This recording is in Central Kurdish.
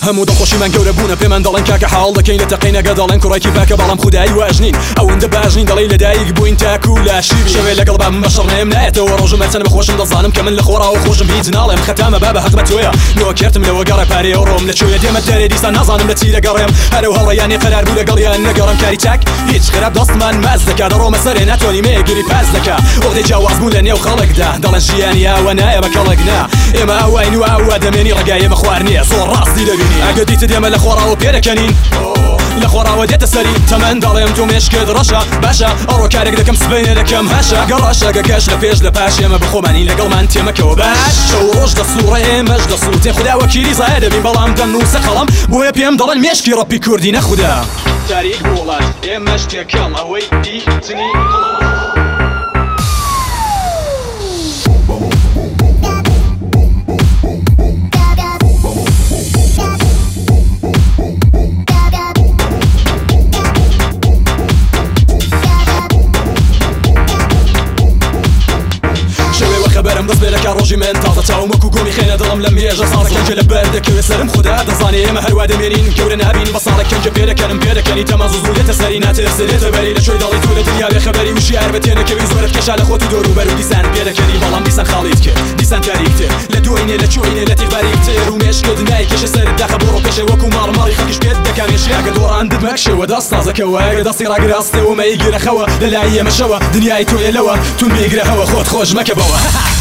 هەموو دڵخۆشی من گەورە بوونە پێمان دەڵێن کاکە حاڵ دەکەین لە تەقینەکە دەڵێن کوڕێکی باکە بەڵام خودایی واژنین ئەوەندە باشنین دەڵێ لەدایک بووین تاکو لاشی شەوێ لەگەڵ بام بەشەڕ نێم نایەتەوە ڕۆژم هەرچەند بەخۆشم دەزانم کە من لە خۆراوە خۆشم هیچ ناڵێم خەتامە بابە حەق بە تۆیە نۆکێرتم لەوە گەڕێ پارەیە ڕۆم لەکوێیە دێمە دەرێ دیسان نازانم لە چی دەگەڕێم هەرو هەڵەیانی قەرار بوو لەگەڵیان نەگەڕم کاری چاک هیچ خراپ دەستمان ماز دەکا دەڕۆمە سەرێ ناتوانیم مێگیری پاس دەکا وەختێ جیاواز بوون لە نێو خەڵکدا دەڵێن ژیانی ئاوە نایە بە کەڵک نا ئێمە ئاواین و ئاوا دەمێنی ڕێگای ئێمە خوار نییە زۆر ڕاستی دەبینی ئەگە دیتت ئێمە لە خۆراوە پێدەکەنین لە خۆراوە دێتە سەری تەمەند دەڵێم تۆ مێشکت ڕەشە باشە ئەڕۆ کارێک دەکەم سبەینێ دەکەم هەشە گەڕاشەگە گەش لە پێش لە پاش ئێمە بخۆمانی لەگەڵمان تێمەکەوە باش شەو ڕۆژ دەسوڕێ ئێمەش دەسووتێ خوددا وەکیلی زایە دەبین بەڵام دەنووسە خەڵەم بۆیە پێم دەڵێن مێشکی ڕەپی کوردی نەخودا تاریک وڵات ئێمەش تێکەڵ ئەوەی دیتنی خبرم دەست بێرەکە ڕۆژی من تازە چاومەکو گۆمی خێنە دڵم لە مێژە ساڵەکەنجە لە بەردەکەوێ سەرم خوددا دەزانێ ئێمە هەروە دەمێنین گەورە نابین بە ساڵەکەنجە پێدەکەنم پێدەکەنی تەمە زوو دێتە سەری ناتێسرێتە بەری لە شوێی دەڵی تۆ لە دنیا بێخەبەری وشیار بە تێنەکەوی زۆرت کێشا لە خۆت و دۆروبەر و دیسان پێدەکەنی بەڵام دیسان خاڵیت کرد دیسان تاریکتر لە دوێنێ لە چۆینێ لە تیغباریکتر و مێشکە دنیای کێشە سەرت داخە بۆ ڕۆپێشە وەکو ماڵماڵی خەڵکیش پێت دەکانێشی ئەگە دۆڕاندت مەکشەوە دەست تازەکەوە ئەگە دەستی ڕاگراستەوە مەیگیرەخەوە لە لای ئێمەشەوە دنیای تۆیە لەوە تون بێگرەهەوە خۆت خۆش مەکە بەوە